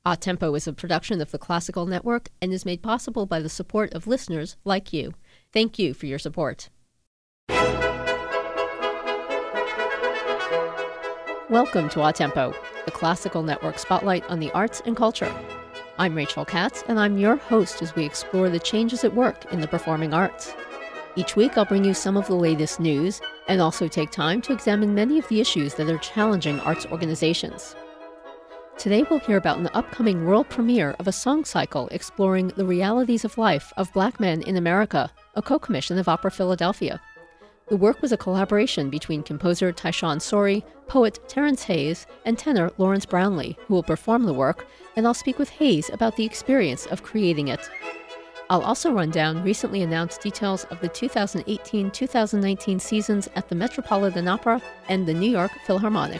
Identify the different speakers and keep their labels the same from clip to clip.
Speaker 1: A Tempo is a production of the Classical Network and is made possible by the support of listeners like you. Thank you for your support. Welcome to A Tempo, the Classical Network spotlight on the arts and culture. I'm Rachel Katz, and I'm your host as we explore the changes at work in the performing arts. Each week, I'll bring you some of the latest news and also take time to examine many of the issues that are challenging arts organizations. Today, we'll hear about an upcoming world premiere of a song cycle exploring the realities of life of Black men in America, a co-commission of Opera Philadelphia. The work was a collaboration between composer Tyshawn Sorey, poet Terrence Hayes, and tenor Lawrence Brownlee, who will perform the work, and I'll speak with Hayes about the experience of creating it. I'll also run down recently announced details of the 2018-2019 seasons at the Metropolitan Opera and the New York Philharmonic.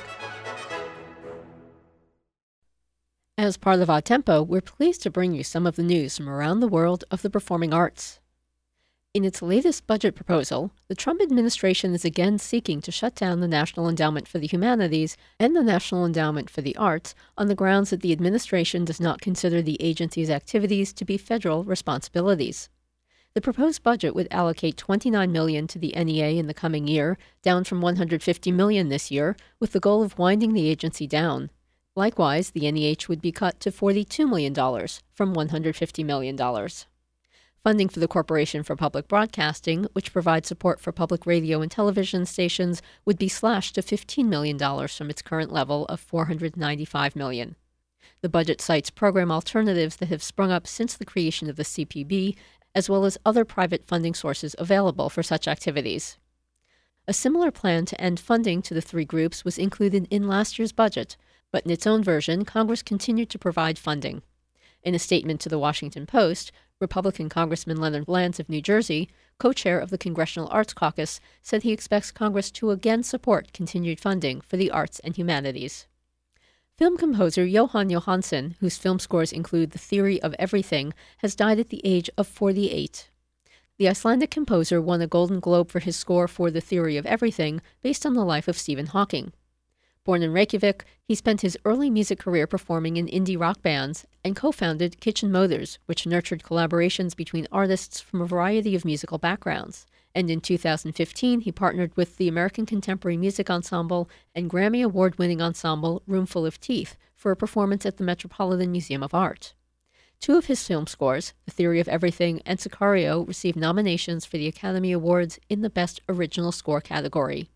Speaker 1: As part of A Tempo, we're pleased to bring you some of the news from around the world of the performing arts. In its latest budget proposal, the Trump administration is again seeking to shut down the National Endowment for the Humanities and the National Endowment for the Arts on the grounds that the administration does not consider the agency's activities to be federal responsibilities. The proposed budget would allocate $29 million to the NEA in the coming year, down from $150 million this year, with the goal of winding the agency down. Likewise, the NEH would be cut to $42 million from $150 million. Funding for the Corporation for Public Broadcasting, which provides support for public radio and television stations, would be slashed to $15 million from its current level of $495 million. The budget cites program alternatives that have sprung up since the creation of the CPB, as well as other private funding sources available for such activities. A similar plan to end funding to the three groups was included in last year's budget, but in its own version, Congress continued to provide funding. In a statement to the Washington Post, Republican Congressman Leonard Bland of New Jersey, co-chair of the Congressional Arts Caucus, said he expects Congress to again support continued funding for the arts and humanities. Film composer Jóhann Jóhannsson, whose film scores include The Theory of Everything, has died at the age of 48. The Icelandic composer won a Golden Globe for his score for The Theory of Everything, based on the life of Stephen Hawking. Born in Reykjavik, he spent his early music career performing in indie rock bands and co-founded Kitchen Motors, which nurtured collaborations between artists from a variety of musical backgrounds. And in 2015, he partnered with the American Contemporary Music Ensemble and Grammy Award-winning ensemble Roomful of Teeth for a performance at the Metropolitan Museum of Art. Two of his film scores, The Theory of Everything and Sicario, received nominations for the Academy Awards in the Best Original Score category.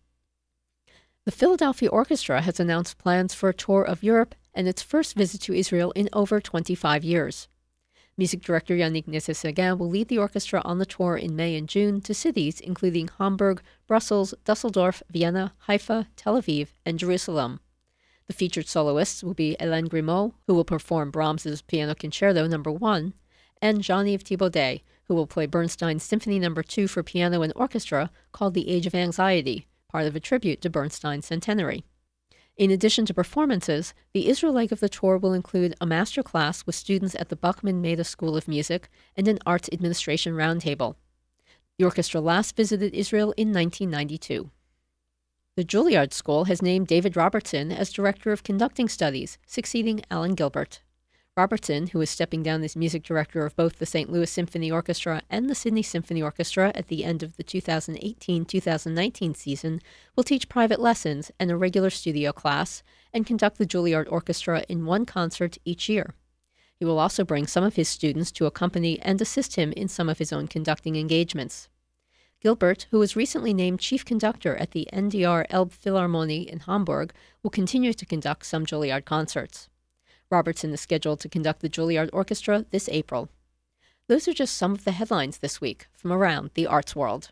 Speaker 1: The Philadelphia Orchestra has announced plans for a tour of Europe and its first visit to Israel in over 25 years. Music director Yannick Nézet-Séguin will lead the orchestra on the tour in May and June to cities including Hamburg, Brussels, Dusseldorf, Vienna, Haifa, Tel Aviv, and Jerusalem. The featured soloists will be Hélène Grimaud, who will perform Brahms's Piano Concerto No. 1, and Jean-Yves Thibaudet, who will play Bernstein's Symphony No. 2 for piano and orchestra called The Age of Anxiety, part of a tribute to Bernstein's centenary. In addition to performances, the Israel leg of the tour will include a master class with students at the Bachman Mehta School of Music and an arts administration roundtable. The orchestra last visited Israel in 1992. The Juilliard School has named David Robertson as Director of Conducting Studies, succeeding Alan Gilbert. Robertson, who is stepping down as music director of both the St. Louis Symphony Orchestra and the Sydney Symphony Orchestra at the end of the 2018-2019 season, will teach private lessons and a regular studio class and conduct the Juilliard Orchestra in one concert each year. He will also bring some of his students to accompany and assist him in some of his own conducting engagements. Gilbert, who was recently named chief conductor at the NDR Elbphilharmonie in Hamburg, will continue to conduct some Juilliard concerts. Robertson is scheduled to conduct the Juilliard Orchestra this April. Those are just some of the headlines this week from around the arts world.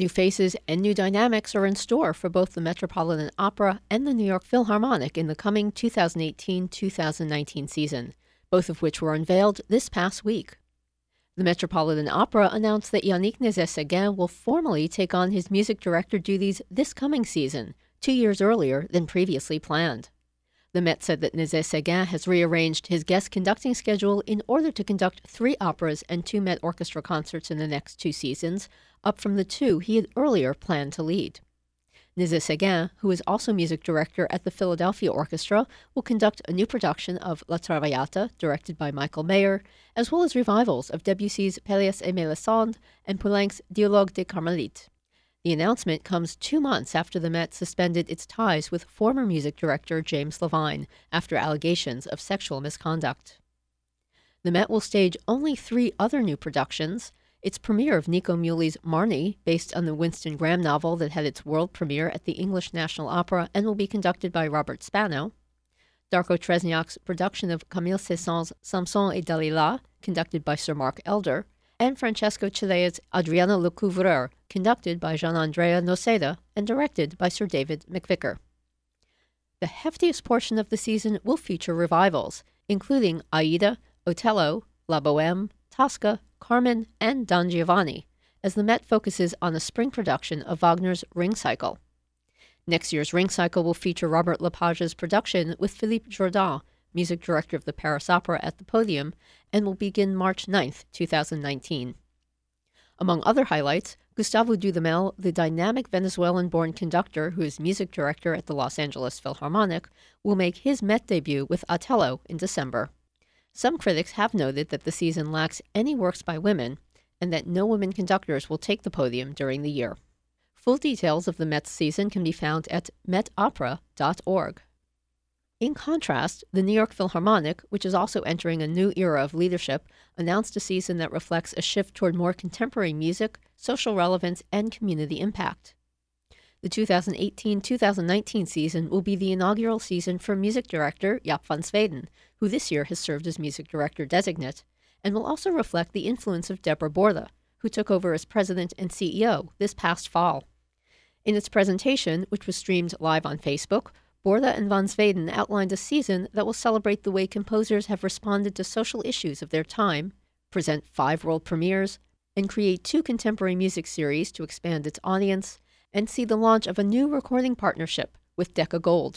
Speaker 1: New faces and new dynamics are in store for both the Metropolitan Opera and the New York Philharmonic in the coming 2018-2019 season, both of which were unveiled this past week. The Metropolitan Opera announced that Yannick Nézet-Séguin will formally take on his music director duties this coming season, 2 years earlier than previously planned. The Met said that Nézet-Séguin has rearranged his guest conducting schedule in order to conduct 3 operas and 2 Met Orchestra concerts in the next 2 seasons, up from the 2 he had earlier planned to lead. Nézet-Séguin, who is also music director at the Philadelphia Orchestra, will conduct a new production of La Traviata, directed by Michael Mayer, as well as revivals of Debussy's Pelléas et Mélisande and Poulenc's Dialogue des Carmélites. The announcement comes 2 months after the Met suspended its ties with former music director James Levine after allegations of sexual misconduct. The Met will stage only 3 other new productions: its premiere of Nico Muhly's Marnie, based on the Winston Graham novel that had its world premiere at the English National Opera and will be conducted by Robert Spano; Darko Tresniak's production of Camille Cézanne's Samson et Dalila, conducted by Sir Mark Elder; and Francesco Cilea's Adriano Lecouvreur, conducted by Gianandrea Noceda and directed by Sir David McVicker. The heftiest portion of the season will feature revivals, including Aida, Otello, La Bohème, Tosca, Carmen, and Don Giovanni, as the Met focuses on a spring production of Wagner's Ring Cycle. Next year's Ring Cycle will feature Robert Lepage's production with Philippe Jourdan, music director of the Paris Opera, at the podium, and will begin March 9, 2019. Among other highlights, Gustavo Dudamel, the dynamic Venezuelan-born conductor who is music director at the Los Angeles Philharmonic, will make his Met debut with Otello in December. Some critics have noted that the season lacks any works by women, and that no women conductors will take the podium during the year. Full details of the Met's season can be found at metopera.org. In contrast, the New York Philharmonic, which is also entering a new era of leadership, announced a season that reflects a shift toward more contemporary music, social relevance, and community impact. The 2018-2019 season will be the inaugural season for music director Jaap van Zweden, who this year has served as music director designate, and will also reflect the influence of Deborah Borda, who took over as president and CEO this past fall. In its presentation, which was streamed live on Facebook, Borda and van Zweden outlined a season that will celebrate the way composers have responded to social issues of their time, present 5 world premieres, and create 2 contemporary music series to expand its audience, and see the launch of a new recording partnership with Decca Gold.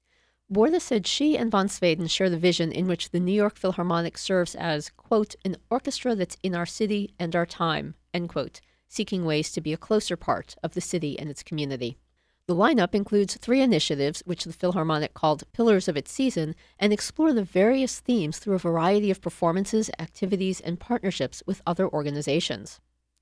Speaker 1: Borda said she and van Zweden share the vision in which the New York Philharmonic serves as, quote, an orchestra that's in our city and our time, end quote, seeking ways to be a closer part of the city and its community. The lineup includes 3 initiatives, which the Philharmonic called Pillars of its Season, and explore the various themes through a variety of performances, activities, and partnerships with other organizations.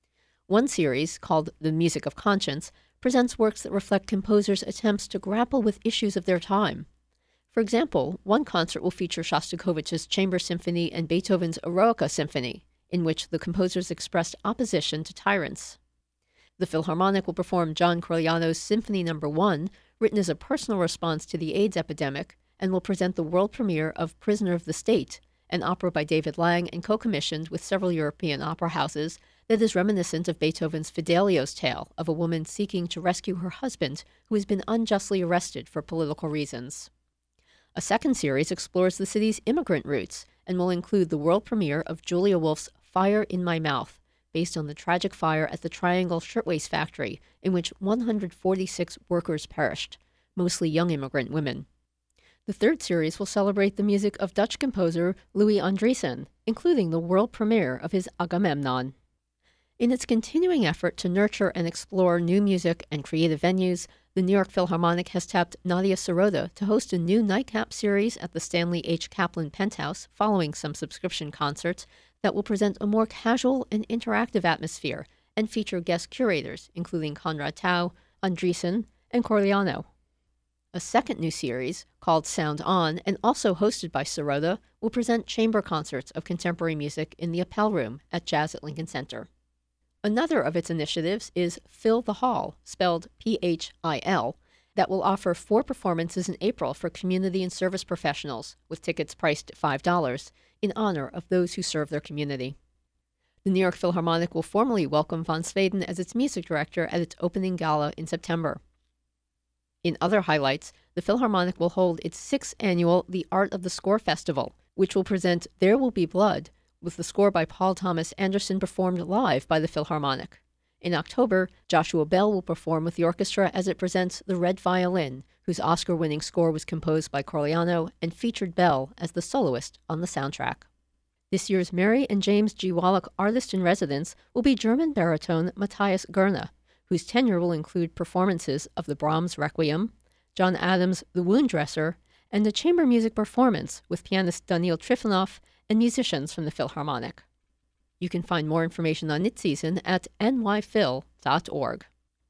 Speaker 1: One series, called The Music of Conscience, presents works that reflect composers' attempts to grapple with issues of their time. For example, one concert will feature Shostakovich's Chamber Symphony and Beethoven's Eroica Symphony, in which the composers expressed opposition to tyrants. The Philharmonic will perform John Corigliano's Symphony No. 1, written as a personal response to the AIDS epidemic, and will present the world premiere of Prisoner of the State, an opera by David Lang and co-commissioned with several European opera houses that is reminiscent of Beethoven's Fidelio's tale of a woman seeking to rescue her husband who has been unjustly arrested for political reasons. A second series explores the city's immigrant roots and will include the world premiere of Julia Wolf's Fire in My Mouth, based on the tragic fire at the Triangle Shirtwaist Factory, in which 146 workers perished, mostly young immigrant women. The third series will celebrate the music of Dutch composer Louis Andriessen, including the world premiere of his Agamemnon. In its continuing effort to nurture and explore new music and creative venues, the New York Philharmonic has tapped Nadia Sirota to host a new nightcap series at the Stanley H. Kaplan Penthouse following some subscription concerts that will present a more casual and interactive atmosphere and feature guest curators, including Conrad Tau, Andriessen, and Corigliano. A second new series, called Sound On, and also hosted by Sirota, will present chamber concerts of contemporary music in the Appel Room at Jazz at Lincoln Center. Another of its initiatives is Fill the Hall, spelled P-H-I-L, that will offer 4 performances in April for community and service professionals, with tickets priced at $5, in honor of those who serve their community. The New York Philharmonic will formally welcome von Sweden as its music director at its opening gala in September. In other highlights, the Philharmonic will hold its 6th annual The Art of the Score Festival, which will present There Will Be Blood, with the score by Paul Thomas Anderson performed live by the Philharmonic. In October, Joshua Bell will perform with the orchestra as it presents The Red Violin, whose Oscar-winning score was composed by Corigliano and featured Bell as the soloist on the soundtrack. This year's Mary and James G. Wallach Artist-in-Residence will be German baritone Matthias Gerner, whose tenure will include performances of the Brahms Requiem, John Adams' The Wound Dresser, and a chamber music performance with pianist Daniil Trifonov and musicians from the Philharmonic. You can find more information on its season at nyphil.org.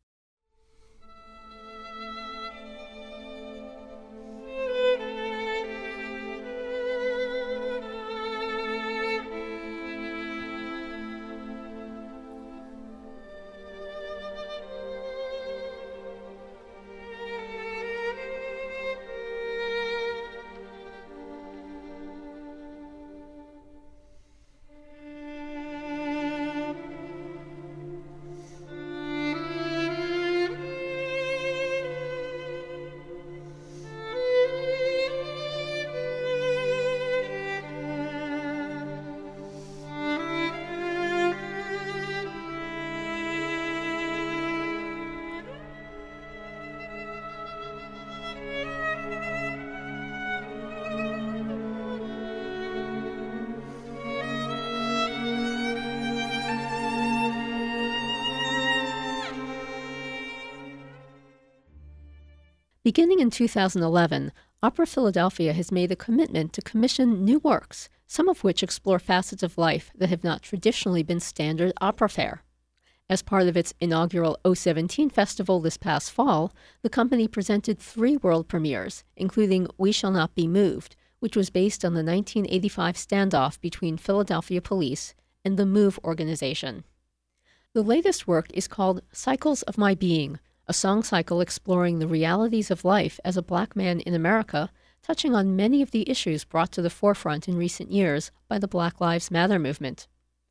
Speaker 1: Beginning in 2011, Opera Philadelphia has made a commitment to commission new works, some of which explore facets of life that have not traditionally been standard opera fare. As part of its inaugural O17 festival this past fall, the company presented 3 world premieres, including We Shall Not Be Moved, which was based on the 1985 standoff between Philadelphia police and the MOVE organization. The latest work is called Cycles of My Being, a song cycle exploring the realities of life as a Black man in America, touching on many of the issues brought to the forefront in recent years by the Black Lives Matter movement.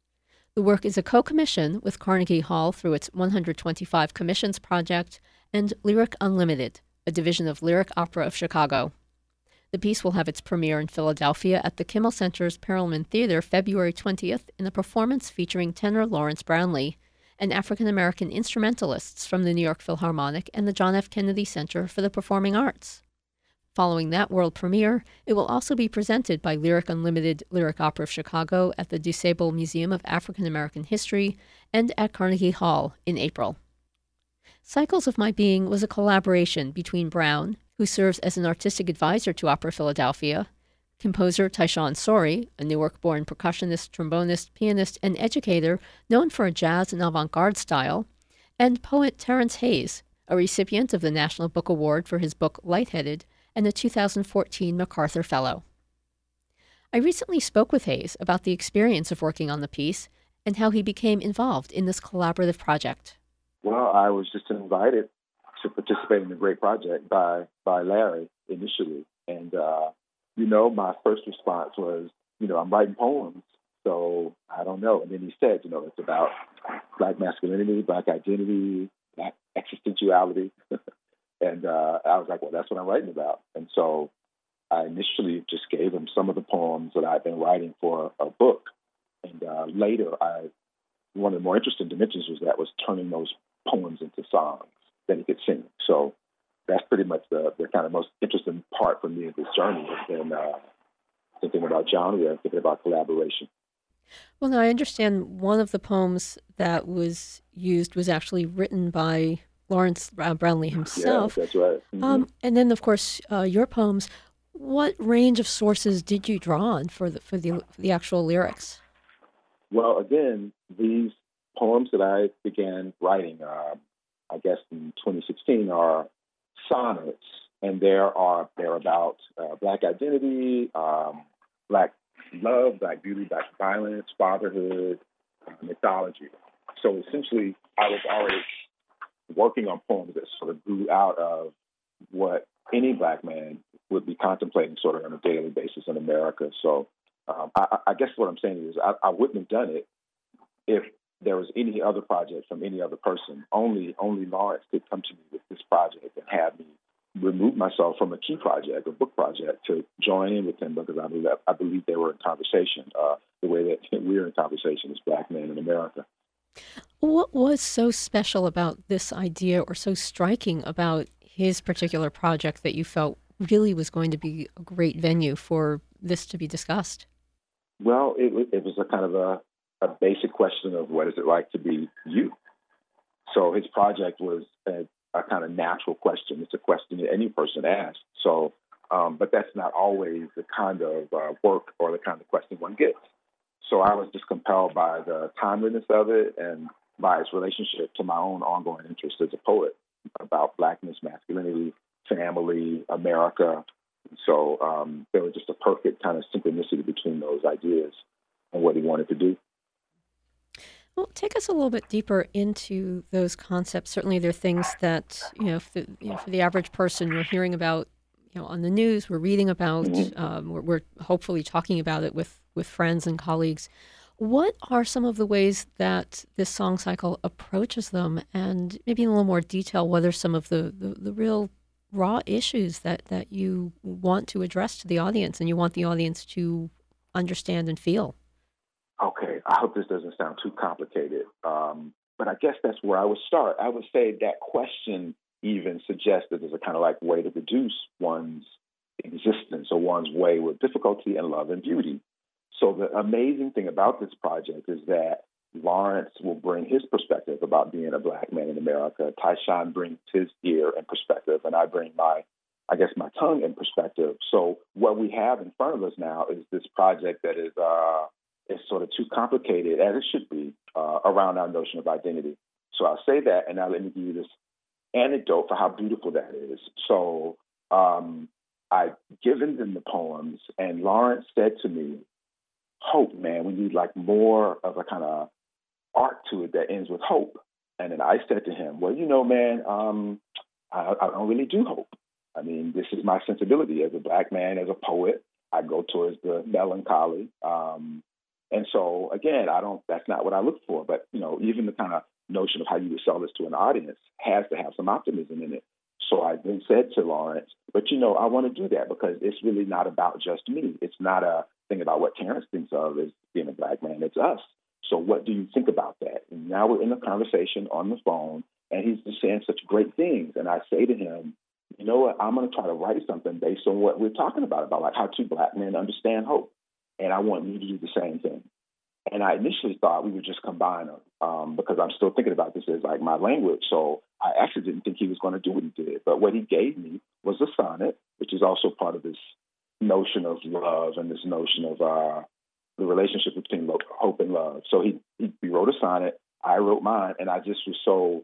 Speaker 1: The work is a co-commission with Carnegie Hall through its 125 Commissions project and Lyric Unlimited, a division of Lyric Opera of Chicago. The piece will have its premiere in Philadelphia at the Kimmel Center's Perelman Theater February 20th in a performance featuring tenor Lawrence Brownlee and African-American instrumentalists from the New York Philharmonic and the John F. Kennedy Center for the Performing Arts. Following that world premiere, it will also be presented by Lyric Unlimited Lyric Opera of Chicago at the DuSable Museum of African American History and at Carnegie Hall in April. Cycles of My Being was a collaboration between Brown, who serves as an artistic advisor to Opera Philadelphia, composer Tyshawn Sorey, a Newark-born percussionist, trombonist, pianist, and educator known for a jazz and avant-garde style, and poet Terrence Hayes, a recipient of the National Book Award for his book Lightheaded and a 2014 MacArthur Fellow. I recently spoke with Hayes about the experience of working on the piece and how he became involved in this collaborative project.
Speaker 2: Well, I was just invited to participate in the great project by Larry initially, and my first response was, I'm writing poems, so I don't know. And then he said, it's about Black masculinity, Black identity, Black existentiality. And I was like, well, that's what I'm writing about. And so I initially just gave him some of the poems that I've been writing for a book. And later, one of the more interesting dimensions was turning those poems into songs that he could sing. So that's pretty much the kind of most interesting part for me of this journey has been thinking about genre and thinking about collaboration.
Speaker 1: Well, now I understand one of the poems that was used was actually written by Lawrence Brownlee himself.
Speaker 2: Yeah, that's right. Mm-hmm.
Speaker 1: And then, of course, your poems. What range of sources did you draw on for the actual lyrics?
Speaker 2: Well, again, these poems that I began writing, I guess in 2016, are sonnets, and they're about Black identity, Black love, Black beauty, Black violence, fatherhood, mythology. So essentially, I was already working on poems that sort of grew out of what any Black man would be contemplating sort of on a daily basis in America. So I guess what I'm saying is I wouldn't have done it if there was any other project from any other person, only Lawrence could come to me with this project and have me remove myself from a key project, a book project, to join in with him because I believe they were in conversation the way that we're in conversation as Black men in America.
Speaker 1: What was so special about this idea or so striking about his particular project that you felt really was going to be a great venue for this to be discussed?
Speaker 2: Well, it was a kind of a basic question of what is it like to be you. So his project was a kind of natural question. It's a question that any person asks. So, but that's not always the kind of work or the kind of question one gets. So I was just compelled by the timeliness of it and by its relationship to my own ongoing interest as a poet about Blackness, masculinity, family, America. So there was just a perfect kind of synchronicity between those ideas and what he wanted to do.
Speaker 1: Well, take us a little bit deeper into those concepts. Certainly, there are things that for the average person, we're hearing about, on the news. We're reading about.
Speaker 2: Mm-hmm.
Speaker 1: We're hopefully talking about it with friends and colleagues. What are some of the ways that this song cycle approaches them, and maybe in a little more detail, what are some of the real raw issues that you want to address to the audience, and you want the audience to understand and feel?
Speaker 2: Okay, I hope this doesn't sound too complicated, but I guess that's where I would start. I would say that question even suggests that there's a kind of like way to reduce one's existence or one's way with difficulty and love and beauty. So the amazing thing about this project is that Lawrence will bring his perspective about being a Black man in America. Tyshawn brings his ear and perspective, and I bring my tongue and perspective. So what we have in front of us now is this project that is sort of too complicated, as it should be, around our notion of identity. So I'll say that, and now let me give you this anecdote for how beautiful that is. So I've given them the poems, and Lawrence said to me, "Hope, man, we need like more of a kind of arc to it that ends with hope." And then I said to him, "Well, man, I don't really do hope. I mean, this is my sensibility as a Black man, as a poet. I go towards the melancholy. And so, again, that's not what I look for. But, even the kind of notion of how you would sell this to an audience has to have some optimism in it." So I then said to Lawrence, "But, I want to do that because it's really not about just me. It's not a thing about what Terrence thinks of as being a Black man. It's us. So what do you think about that?" And now we're in a conversation on the phone, and he's just saying such great things. And I say to him, "You know what? I'm going to try to write something based on what we're talking about like how two Black men understand hope. And I want you to do the same thing." And I initially thought we would just combine them because I'm still thinking about this as like my language. So I actually didn't think he was going to do what he did. But what he gave me was a sonnet, which is also part of this notion of love and this notion of the relationship between hope and love. So he wrote a sonnet, I wrote mine, and it just so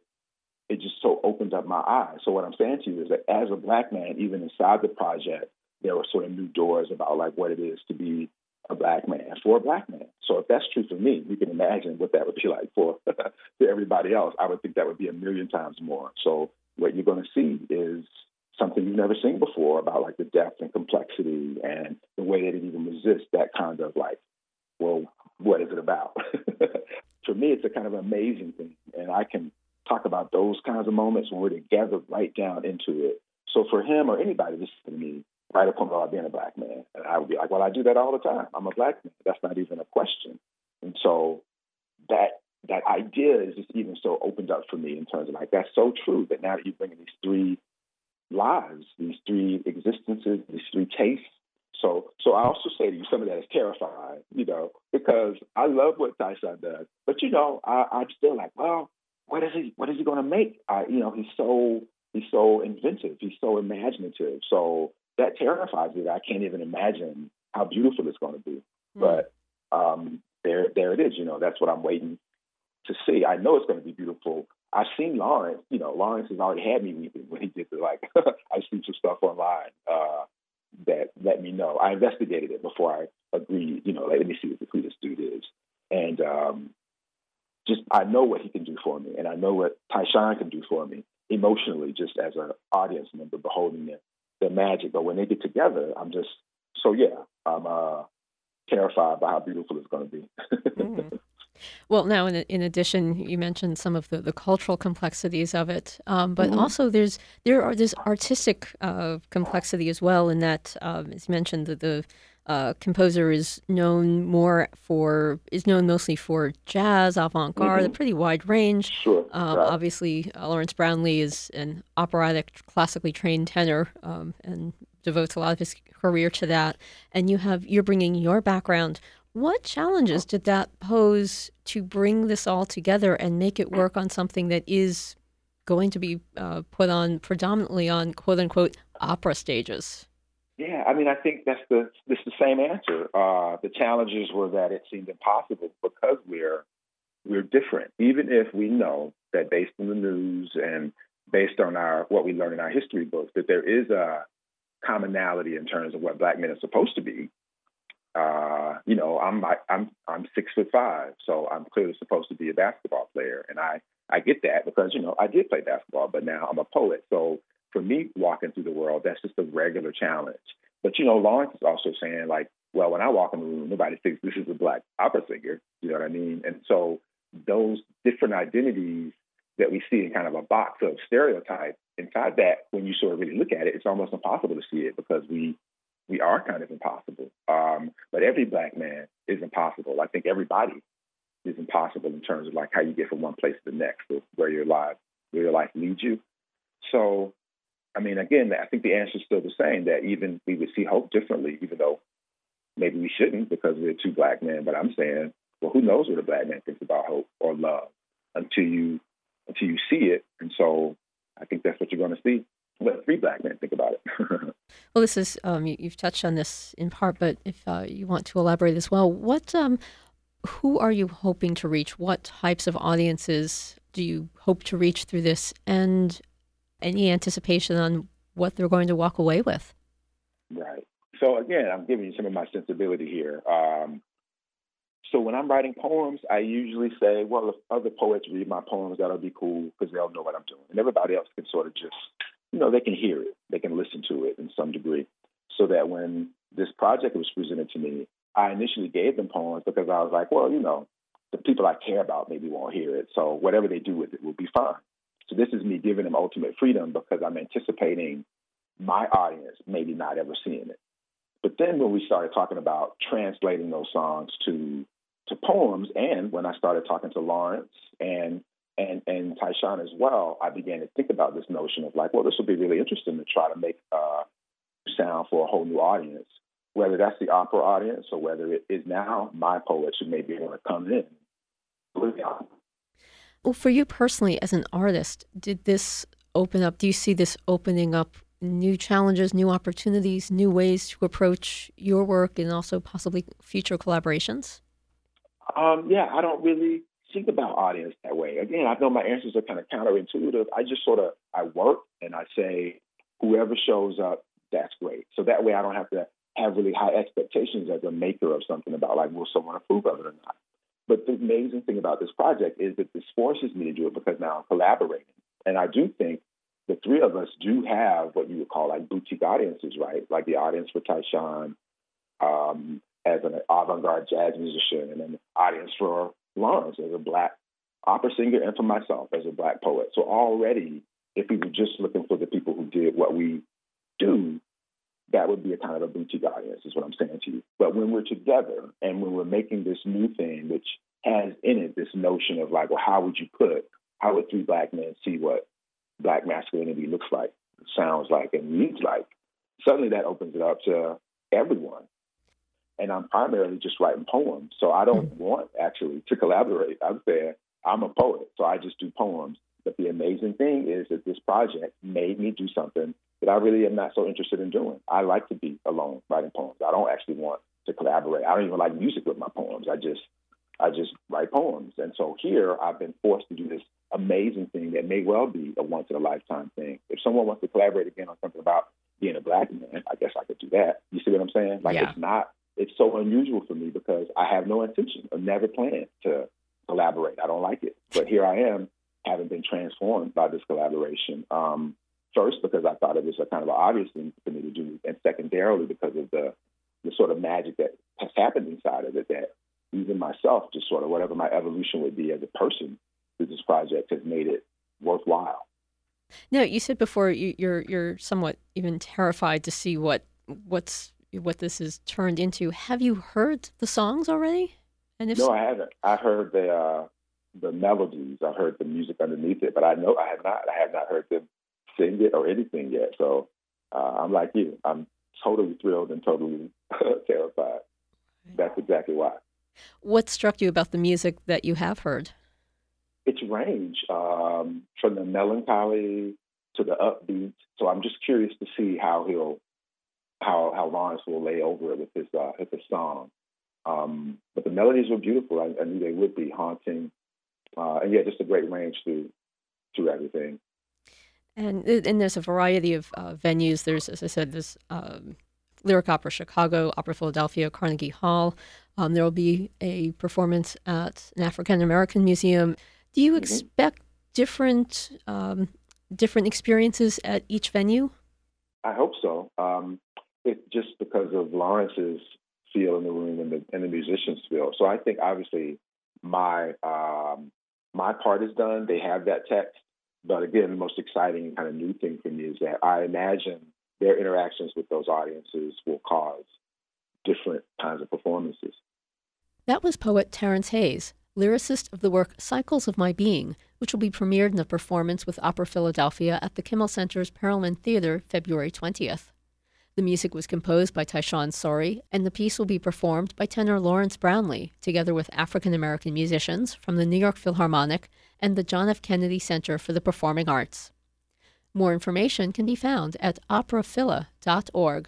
Speaker 2: opened up my eyes. So what I'm saying to you is that as a Black man, even inside the project, there were sort of new doors about like what it is to be a Black man for a Black man. So if that's true for me, you can imagine what that would be like for everybody else. I would think that would be a million times more. So what you're going to see is something you've never seen before about like the depth and complexity and the way that it even resists that kind of like, well, what is it about? For me, it's a kind of amazing thing. And I can talk about those kinds of moments when we're together right down into it. So for him or anybody listening to me, write a poem about being a Black man. And I would be like, well, I do that all the time. I'm a Black man. That's not even a question. And so that idea is just even so opened up for me in terms of like, that's so true that now that you're bringing these three lives, these three existences, these three tastes. So I also say to you, some of that is terrifying, because I love what Tyshawn does. But, I'm still like, well, what is he going to make? He's so inventive. He's so imaginative. So that terrifies me that I can't even imagine how beautiful it's going to be. But there it is. That's what I'm waiting to see. I know it's going to be beautiful. I've seen Lawrence. Lawrence has already had me weeping when he did I've seen some stuff online that let me know. I investigated it before I agreed. Let me see who this dude is. And I know what he can do for me, and I know what Tyshawn can do for me emotionally, just as an audience member beholding their magic. But when they get together, I'm terrified by how beautiful it's going to be.
Speaker 1: Well, now, in addition, you mentioned some of the cultural complexities of it, but
Speaker 2: Hmm.
Speaker 1: also there's artistic complexity as well. In that, as you mentioned, the composer is known mostly for jazz, avant-garde, a
Speaker 2: Hmm.
Speaker 1: pretty wide range.
Speaker 2: Sure. Right.
Speaker 1: Obviously, Lawrence Brownlee is an operatic, classically trained tenor, and devotes a lot of his career to that. And you're bringing your background. What challenges did that pose to bring this all together and make it work on something that is going to be put on predominantly on quote unquote opera stages?
Speaker 2: Yeah, I mean, I think this the same answer. The challenges were that it seemed impossible because we're different. Even if we know that based on the news and based on our what we learn in our history books, that there is a commonality in terms of what Black men are supposed to be. I'm 6'5", so I'm clearly supposed to be a basketball player, and I get that because I did play basketball, but now I'm a poet. So for me, walking through the world, that's just a regular challenge. But Lawrence is also saying like, well, when I walk in the room, nobody thinks this is a Black opera singer. You know what I mean? And so those different identities that we see in kind of a box of stereotypes inside that, when you sort of really look at it, it's almost impossible to see it because we are kind of impossible. But every Black man is impossible. I think everybody is impossible in terms of like how you get from one place to the next, or where your life leads you. So, I mean, again, I think the answer is still the same. That even we would see hope differently, even though maybe we shouldn't because we're two Black men. But I'm saying, well, who knows what a Black man thinks about hope or love until you see it. And so, I think that's what you're going to see. Let three Black men think about it.
Speaker 1: Well, this is you've touched on this in part, but if you want to elaborate as well, who are you hoping to reach? What types of audiences do you hope to reach through this, and any anticipation on what they're going to walk away with?
Speaker 2: Right. So again, I'm giving you some of my sensibility here. So when I'm writing poems, I usually say, well, if other poets read my poems, that'll be cool because they'll know what I'm doing. And everybody else can sort of just, they can hear it. They can listen to it in some degree. So that when this project was presented to me, I initially gave them poems because I was like, well, the people I care about maybe won't hear it. So whatever they do with it will be fine. So this is me giving them ultimate freedom because I'm anticipating my audience maybe not ever seeing it. But then when we started talking about translating those songs to poems, and when I started talking to Lawrence and Tyshawn as well, I began to think about this notion of like, well, this would be really interesting to try to make sound for a whole new audience, whether that's the opera audience or whether it is now my poets who maybe want to come in.
Speaker 1: Well, for you personally, as an artist, did this open up? Do you see this opening up new challenges, new opportunities, new ways to approach your work, and also possibly future collaborations?
Speaker 2: Yeah, I don't really think about audience that way. Again, I know my answers are kind of counterintuitive. I just sort of I work and I say whoever shows up, that's great. So that way I don't have to have really high expectations as a maker of something about like will someone approve of it or not. But the amazing thing about this project is that this forces me to do it because now I'm collaborating. And I do think the three of us do have what you would call like boutique audiences, right? Like the audience for Tyshawn, as an avant-garde jazz musician, and an audience for Lawrence as a Black opera singer, and for myself as a Black poet. So already, if we were just looking for the people who did what we do, that would be a kind of a boutique audience, is what I'm saying to you. But when we're together and when we're making this new thing, which has in it this notion of like, well, how would three Black men see what Black masculinity looks like, sounds like, and reads like? Suddenly that opens it up to everyone. And I'm primarily just writing poems. So I don't want actually to collaborate. I'm saying I'm a poet, so I just do poems. But the amazing thing is that this project made me do something that I really am not so interested in doing. I like to be alone writing poems. I don't actually want to collaborate. I don't even like music with my poems. I just write poems. And so here I've been forced to do this amazing thing that may well be a once in a lifetime thing. If someone wants to collaborate again on something about being a Black man, I guess I could do that. You see what I'm saying? Like
Speaker 1: Yeah.
Speaker 2: it's so unusual for me because I have no intention of never planning to collaborate. I don't like it. But here I am, having been transformed by this collaboration. First, because I thought it was a kind of an obvious thing for me to do, and secondarily, because of the sort of magic that has happened inside of it that, even myself, just sort of whatever my evolution would be as a person through this project has made it worthwhile.
Speaker 1: Now, you said before you're somewhat even terrified to see what this is turned into. Have you heard the songs already? And if
Speaker 2: No, I haven't. I heard the melodies. I heard the music underneath it, but I have not. I have not heard them sing it or anything yet. So I'm like you. I'm totally thrilled and totally terrified. That's exactly why.
Speaker 1: What struck you about the music that you have heard?
Speaker 2: Its range from the melancholy to the upbeat. So I'm just curious to see how Lawrence will lay over it with his song. But the melodies were beautiful. I knew they would be haunting, and yeah, just a great range through everything.
Speaker 1: And there's a variety of venues. There's, as I said, there's Lyric Opera Chicago, Opera Philadelphia, Carnegie Hall. There will be a performance at an African American museum. Do you expect different experiences at each venue?
Speaker 2: I hope so. It's just because of Lawrence's feel in the room and the musicians' feel. So I think obviously my part is done. They have that text. But again, the most exciting kind of new thing for me is that I imagine their interactions with those audiences will cause different kinds of performances.
Speaker 1: That was poet Terrence Hayes, lyricist of the work Cycles of My Being, which will be premiered in a performance with Opera Philadelphia at the Kimmel Center's Perelman Theater February 20th. The music was composed by Tyshawn Sorey, and the piece will be performed by tenor Lawrence Brownlee, together with African-American musicians from the New York Philharmonic and the John F. Kennedy Center for the Performing Arts. More information can be found at operaphila.org.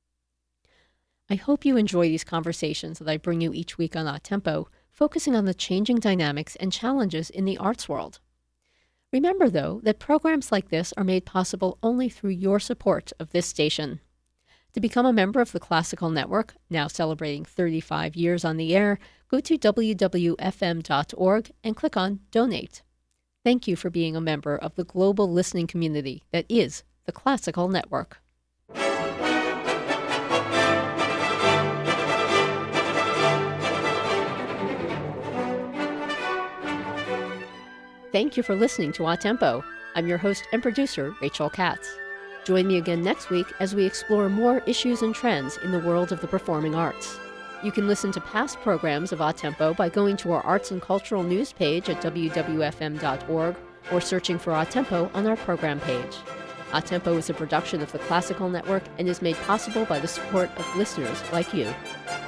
Speaker 1: I hope you enjoy these conversations that I bring you each week on Odd Tempo, focusing on the changing dynamics and challenges in the arts world. Remember, though, that programs like this are made possible only through your support of this station. To become a member of the Classical Network, now celebrating 35 years on the air, go to wwfm.org and click on Donate. Thank you for being a member of the global listening community that is the Classical Network. Thank you for listening to Odd Tempo. I'm your host and producer, Rachel Katz. Join me again next week as we explore more issues and trends in the world of the performing arts. You can listen to past programs of Odd Tempo by going to our Arts and Cultural News page at wwfm.org or searching for Odd Tempo on our program page. Odd Tempo is a production of the Classical Network and is made possible by the support of listeners like you.